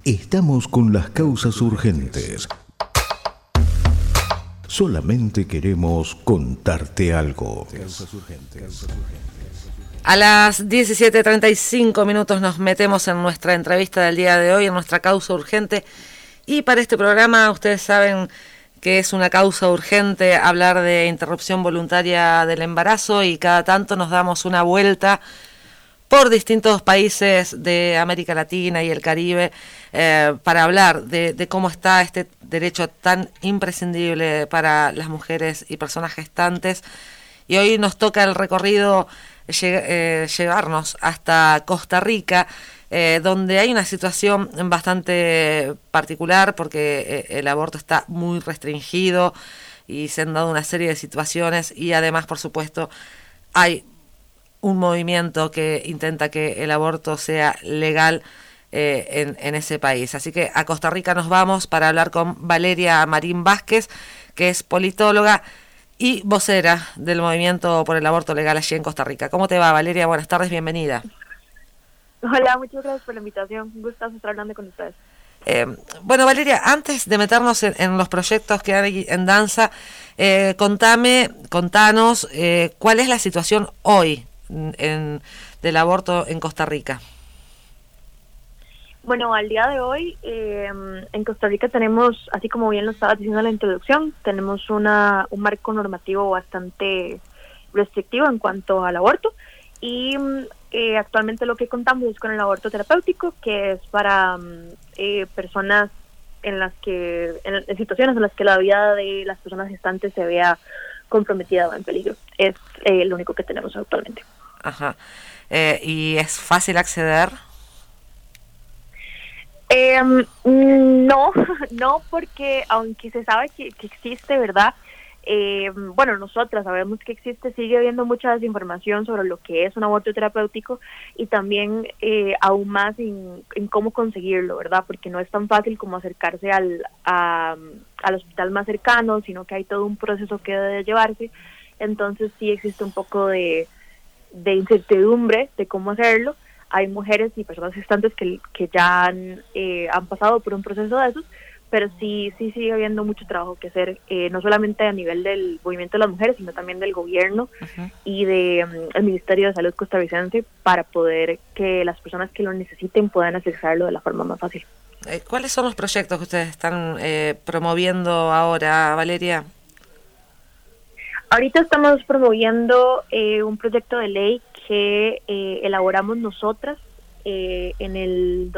Estamos con las causas urgentes. Solamente queremos contarte algo. A las 17:35 nos metemos en nuestra entrevista del día de hoy, en nuestra causa urgente. Y para este programa ustedes saben que es una causa urgente hablar de interrupción voluntaria del embarazo, y cada tanto nos damos una vuelta por distintos países de América Latina y el Caribe para hablar de cómo está este derecho tan imprescindible para las mujeres y personas gestantes. Y hoy nos toca el recorrido llevarnos hasta Costa Rica, donde hay una situación bastante particular porque el aborto está muy restringido y se han dado una serie de situaciones, y además, por supuesto, hay un movimiento que intenta que el aborto sea legal en ese país. Así que a Costa Rica nos vamos para hablar con Valeria Marín Vázquez, que es politóloga y vocera del movimiento por el aborto legal allí en Costa Rica. ¿Cómo te va, Valeria? Buenas tardes, bienvenida. Hola, muchas gracias por la invitación. Un gustazo estar hablando con ustedes. Bueno, Valeria, antes de meternos en los proyectos que hay en danza, contanos cuál es la situación hoy del aborto en Costa Rica. Bueno, al día de hoy en Costa Rica tenemos, así como bien lo estabas diciendo en la introducción, tenemos un marco normativo bastante restrictivo en cuanto al aborto, y actualmente lo que contamos es con el aborto terapéutico, que es para personas en situaciones en las que la vida de las personas gestantes se vea comprometida o en peligro. Es lo único que tenemos actualmente. Ajá. ¿Y es fácil acceder? No, porque aunque se sabe que existe, ¿verdad? Bueno, nosotras sabemos que existe, sigue habiendo mucha desinformación sobre lo que es un aborto terapéutico, y también aún más en cómo conseguirlo, ¿verdad? Porque no es tan fácil como acercarse al hospital más cercano, sino que hay todo un proceso que debe llevarse. Entonces sí existe un poco de incertidumbre de cómo hacerlo. Hay mujeres y personas gestantes que ya han pasado por un proceso de esos, pero sí sigue habiendo mucho trabajo que hacer, no solamente a nivel del movimiento de las mujeres, sino también del gobierno y del Ministerio de Salud costarricense, para poder que las personas que lo necesiten puedan accesarlo de la forma más fácil. ¿Cuáles son los proyectos que ustedes están promoviendo ahora, Valeria? Ahorita estamos promoviendo un proyecto de ley que elaboramos nosotras en el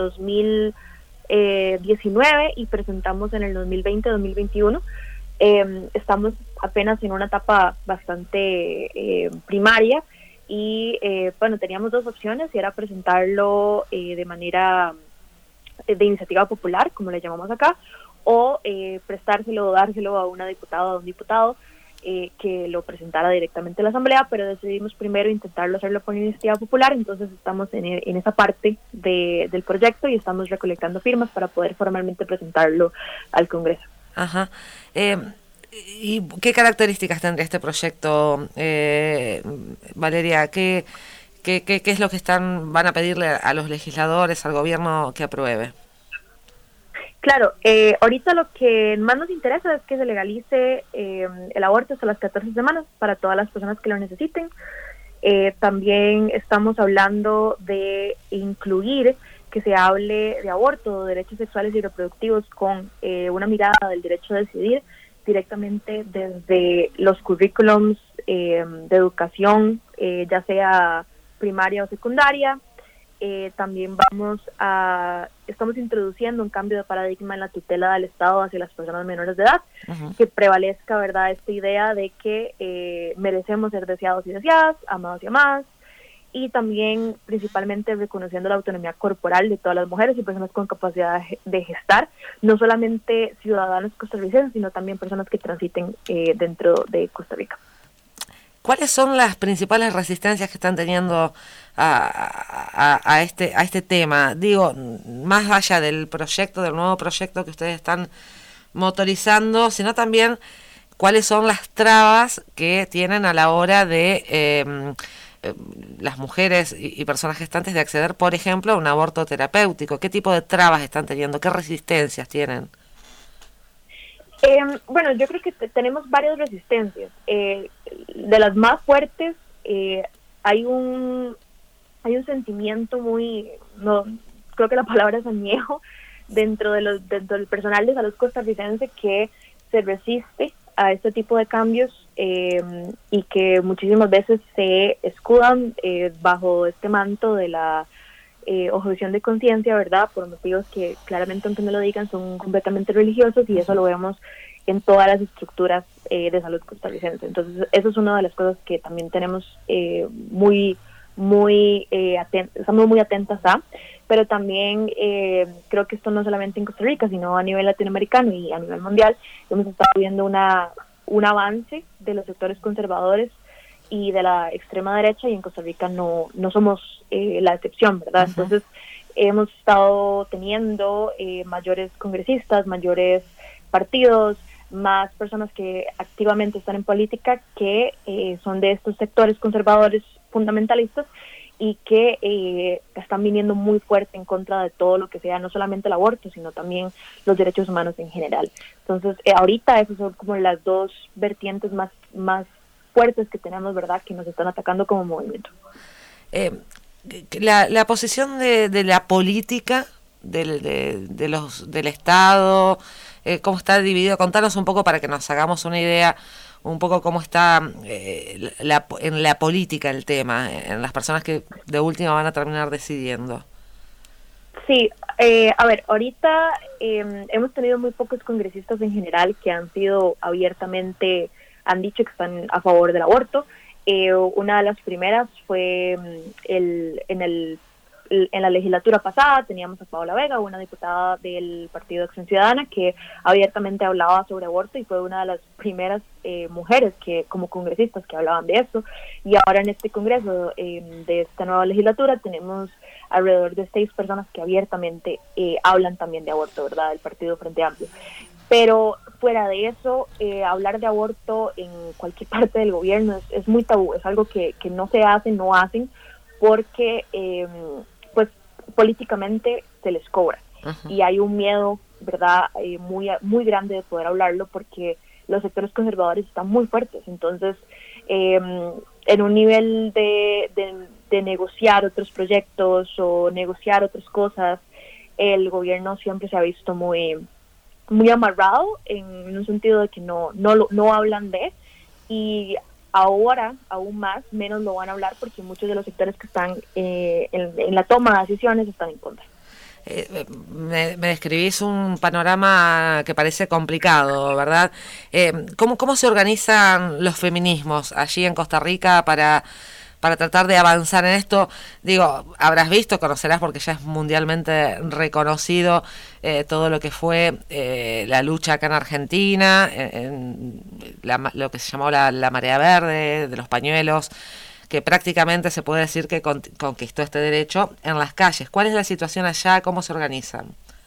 2019 y presentamos en el 2020-2021. Estamos apenas en una etapa bastante primaria, y bueno, teníamos dos opciones, y era presentarlo de manera de iniciativa popular, como le llamamos acá, o prestárselo o dárselo a una diputada o a un diputado que lo presentara directamente a la asamblea, pero decidimos primero intentarlo hacerlo por iniciativa popular. Entonces estamos en esa parte del proyecto y estamos recolectando firmas para poder formalmente presentarlo al Congreso. Ajá. ¿Y qué características tendría este proyecto, Valeria? ¿Qué es lo que van a pedirle a los legisladores, al gobierno que apruebe? Claro, ahorita lo que más nos interesa es que se legalice el aborto hasta las 14 semanas para todas las personas que lo necesiten. También estamos hablando de incluir que se hable de aborto, de derechos sexuales y reproductivos, con una mirada del derecho a decidir directamente desde los currículums de educación, ya sea primaria o secundaria. También estamos introduciendo un cambio de paradigma en la tutela del Estado hacia las personas menores de edad, que prevalezca, ¿verdad?, esta idea de que merecemos ser deseados y deseadas, amados y amadas, y también principalmente reconociendo la autonomía corporal de todas las mujeres y personas con capacidad de gestar, no solamente ciudadanos costarricenses, sino también personas que transiten dentro de Costa Rica. ¿Cuáles son las principales resistencias que están teniendo a este tema? Digo, más allá del nuevo proyecto que ustedes están motorizando, sino también cuáles son las trabas que tienen a la hora de las mujeres y personas gestantes de acceder, por ejemplo, a un aborto terapéutico? ¿Qué tipo de trabas están teniendo? ¿Qué resistencias tienen? Bueno, yo creo que tenemos varias resistencias. De las más fuertes, hay un sentimiento muy, no creo que la palabra es añejo, dentro del personal de salud costarricense, que se resiste a este tipo de cambios y que muchísimas veces se escudan bajo este manto de la objeción de conciencia, ¿verdad? Por motivos que claramente, aunque no lo digan, son completamente religiosos, y eso lo vemos en todas las estructuras de salud costarricense. Entonces, eso es una de las cosas que también tenemos estamos muy atentas a, pero también creo que esto no solamente en Costa Rica, sino a nivel latinoamericano y a nivel mundial. Hemos estado viendo un avance de los sectores conservadores y de la extrema derecha, y en Costa Rica no somos la excepción, ¿verdad? Uh-huh. Entonces, hemos estado teniendo mayores congresistas, mayores partidos, más personas que activamente están en política, que son de estos sectores conservadores fundamentalistas, y que están viniendo muy fuerte en contra de todo lo que sea, no solamente el aborto, sino también los derechos humanos en general. Entonces, ahorita esas son como las dos vertientes más fuertes que tenemos, ¿verdad?, que nos están atacando como movimiento. La posición de la política del Estado, cómo está dividido. Contanos un poco para que nos hagamos una idea, un poco cómo está en la política el tema, en las personas que de última van a terminar decidiendo. Sí, a ver, ahorita hemos tenido muy pocos congresistas en general que han sido abiertamente, han dicho que están a favor del aborto. Una de las primeras fue en la legislatura pasada. Teníamos a Paola Vega, una diputada del Partido de Acción Ciudadana, que abiertamente hablaba sobre aborto, y fue una de las primeras mujeres que como congresistas que hablaban de eso. Y ahora en este congreso de esta nueva legislatura tenemos alrededor de 6 personas que abiertamente hablan también de aborto, ¿verdad?, del Partido Frente Amplio. Pero fuera de eso, hablar de aborto en cualquier parte del gobierno es muy tabú, es algo que no se hace, no hacen, porque pues políticamente se les cobra. Uh-huh. Y hay un miedo, ¿verdad?, muy grande de poder hablarlo, porque los sectores conservadores están muy fuertes. Entonces, en un nivel de negociar otros proyectos o negociar otras cosas, el gobierno siempre se ha visto muy amarrado, en un sentido de que no hablan de, y ahora aún menos lo van a hablar, porque muchos de los sectores que están en la toma de decisiones están en contra. Me describís un panorama que parece complicado, ¿verdad? ¿Cómo se organizan los feminismos allí en Costa Rica para tratar de avanzar en esto? Digo, habrás visto, conocerás, porque ya es mundialmente reconocido todo lo que fue la lucha acá en Argentina, lo que se llamó la marea verde, de los pañuelos, que prácticamente se puede decir que conquistó este derecho en las calles. ¿Cuál es la situación allá? ¿Cómo se organizan?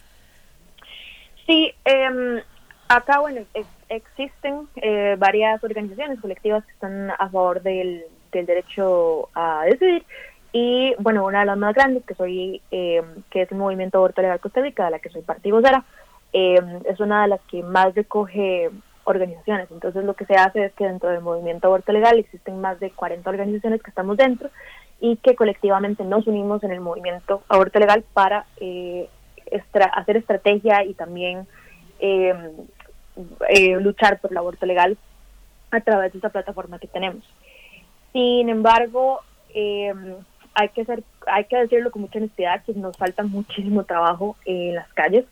Sí, acá, bueno, existen varias organizaciones colectivas que están a favor del derecho a decidir, y bueno, una de las más grandes, que es el Movimiento Aborto Legal Costa Rica, de la que soy parte vocera, es una de las que más recoge organizaciones. Entonces, lo que se hace es que dentro del Movimiento Aborto Legal existen más de 40 organizaciones que estamos dentro, y que colectivamente nos unimos en el Movimiento Aborto Legal para hacer estrategia y también luchar por el aborto legal a través de esta plataforma que tenemos. Sin embargo, hay que decirlo con mucha honestidad, que nos falta muchísimo trabajo en las calles.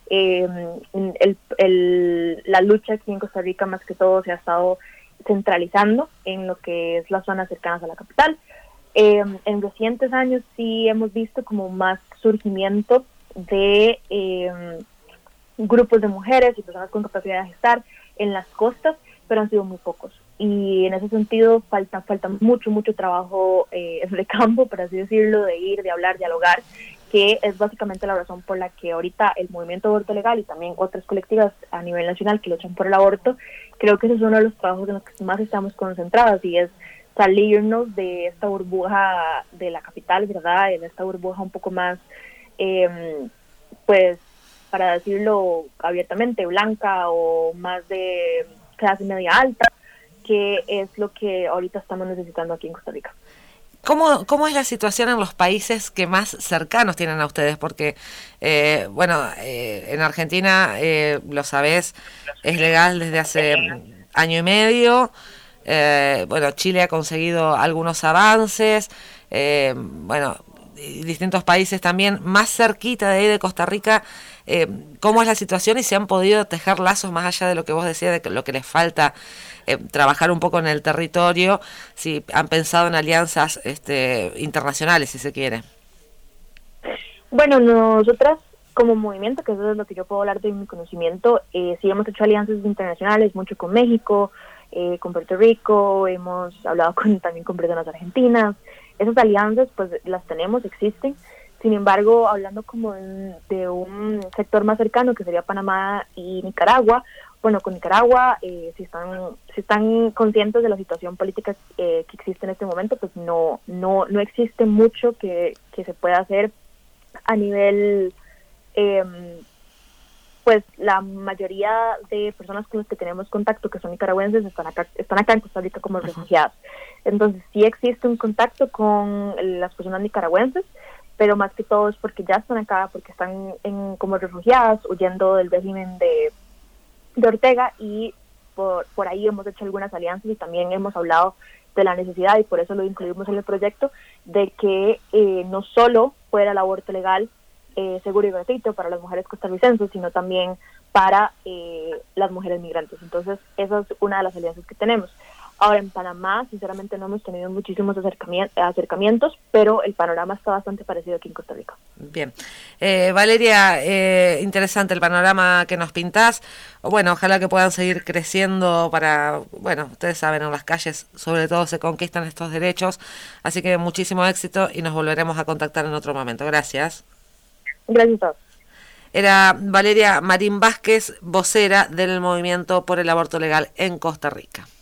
La lucha aquí en Costa Rica, más que todo, se ha estado centralizando en lo que es las zonas cercanas a la capital. En recientes años sí hemos visto como más surgimiento de grupos de mujeres y personas con capacidad de gestar en las costas, pero han sido muy pocos. Y en ese sentido falta mucho trabajo de campo, por así decirlo, de ir, de hablar, dialogar, que es básicamente la razón por la que ahorita el Movimiento Aborto Legal y también otras colectivas a nivel nacional que luchan por el aborto, creo que ese es uno de los trabajos en los que más estamos concentrados, y es salirnos de esta burbuja de la capital, ¿verdad? En esta burbuja un poco más, pues, para decirlo abiertamente, blanca o más de clase media alta, que es lo que ahorita estamos necesitando aquí en Costa Rica. ¿Cómo es la situación en los países que más cercanos tienen a ustedes? Porque, en Argentina, lo sabés, es legal desde hace año y medio. Chile ha conseguido algunos avances. Distintos países también más cerquita de ahí de Costa Rica. ¿Cómo es la situación y si han podido tejer lazos más allá de lo que vos decías, de lo que les falta trabajar un poco en el territorio? Si han pensado en alianzas internacionales, si se quiere. Bueno, nosotras como movimiento, que eso es lo que yo puedo hablar de mi conocimiento, sí hemos hecho alianzas internacionales, mucho con México, con Puerto Rico, hemos hablado también con personas argentinas. Esas alianzas pues las tenemos, existen. Sin embargo, hablando como de un sector más cercano, que sería Panamá y Nicaragua, bueno, con Nicaragua, si están conscientes de la situación política que existe en este momento, pues no existe mucho que se pueda hacer a nivel, pues la mayoría de personas con las que tenemos contacto, que son nicaragüenses, están acá en Costa Rica como refugiados. Entonces sí existe un contacto con las personas nicaragüenses, pero más que todo es porque ya están acá, porque están como refugiadas, huyendo del régimen de Ortega, y por ahí hemos hecho algunas alianzas y también hemos hablado de la necesidad, y por eso lo incluimos en el proyecto, de que no solo fuera el aborto legal, seguro y gratuito para las mujeres costarricenses, sino también para las mujeres migrantes. Entonces, esa es una de las alianzas que tenemos. Ahora, en Panamá, sinceramente, no hemos tenido muchísimos acercamientos, pero el panorama está bastante parecido aquí en Costa Rica. Bien. Valeria, interesante el panorama que nos pintás. Bueno, ojalá que puedan seguir creciendo para, ustedes saben, en las calles sobre todo se conquistan estos derechos. Así que muchísimo éxito y nos volveremos a contactar en otro momento. Gracias. Gracias a todos. Era Valeria Marín Vázquez, vocera del Movimiento por el Aborto Legal en Costa Rica.